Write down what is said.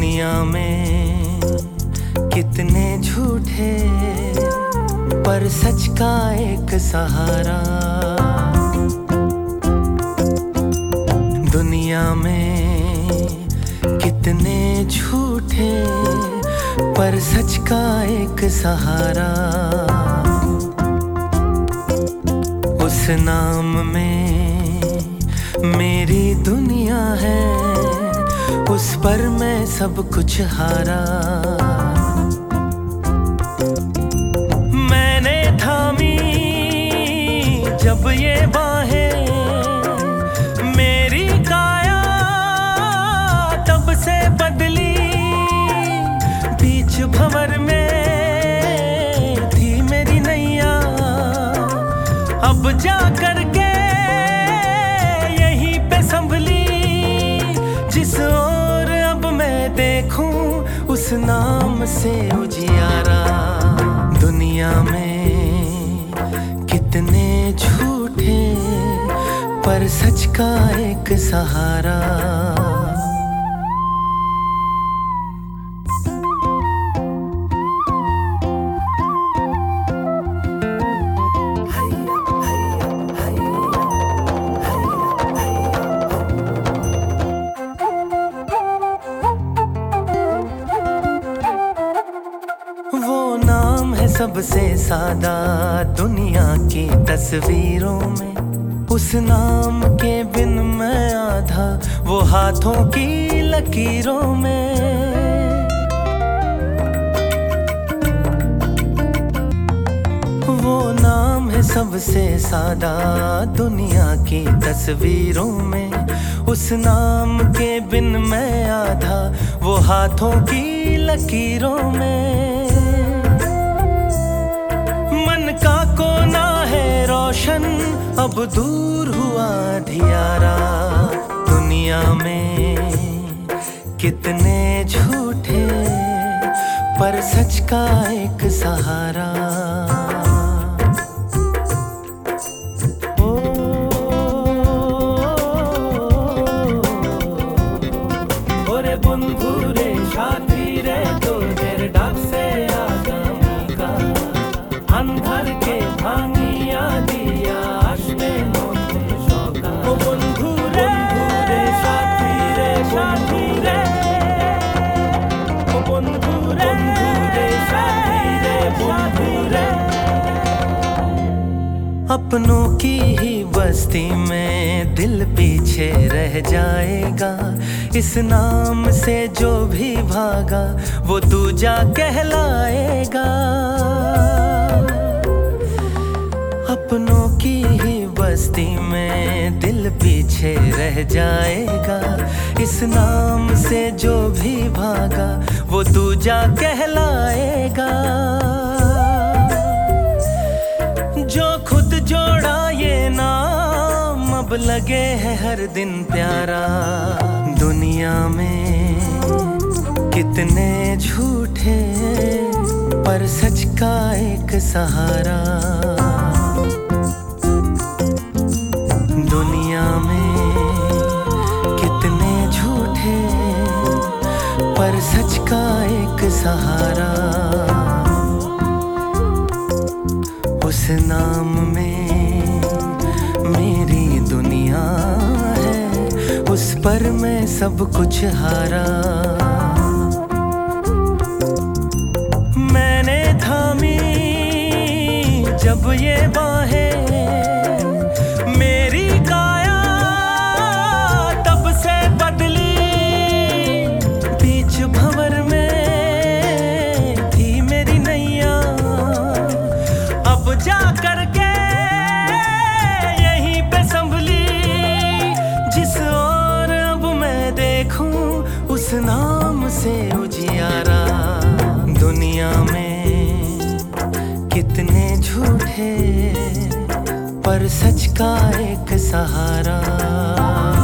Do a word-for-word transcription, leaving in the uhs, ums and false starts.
दुनिया में कितने झूठे, पर सच का एक सहारा। दुनिया में कितने झूठे, पर सच का एक सहारा। उस नाम में मेरी दुनिया है, उस पर मैं सब कुछ हारा। मैंने थामी जब ये बाहें, मेरी काया तब से बदली। बीच भंवर में थी मेरी नैया, अब जा करके यहीं पे संभली। जिस ओर अब मैं देखूं, उस नाम से उजियारा। दुनिया में कितने झूठे, पर सच का एक सहारा। सबसे सादा दुनिया की तस्वीरों में, उस नाम के बिन मैं आधा वो हाथों की लकीरों में। वो नाम है सबसे सादा दुनिया की तस्वीरों में, उस नाम के बिन मैं आधा वो हाथों की लकीरों में। का कोना है रोशन, अब दूर हुआ अंधियारा। दुनिया में कितने झूठे, पर सच का एक सहारा। ओ, ओरे बंधु रे साथी रे, তোদের ডাকছে আগামী কাল। अंधार के भांगिया दिया आसबे नतुन सकाल। ओ बंधु रे बंधु रे साथी रे साथी रे, ओ बंधु रे बंधु रे साथी रे बंधु रे। अपनों की ही बस्ती में दिल पीछे रह जाएगा। इस नाम से जो भी भागा, वो दूजा कहलाएगा। अपनों की ही बस्ती में दिल पीछे रह जाएगा। इस नाम से जो भी भागा, वो दूजा कहलाएगा। जो खुद जोड़ा ये नाम, अब लगे है हर दिन प्यारा। दुनिया में कितने झूठे, पर सच का एक सहारा। दुनिया में कितने झूठे, पर सच का एक सहारा। उस नाम में मेरी दुनिया है, उस पर मैं सब कुछ हारा। मैंने थामी जब ये बाहें, मेरी काया तब से बदली। बीच भंवर में थी मेरी नैया, अब जा करके यहीं पे संभली। जिस ओर अब मैं देखूं, उस नाम से उजियारा। दुनिया में कितने झूठे, पर सच का एक सहारा।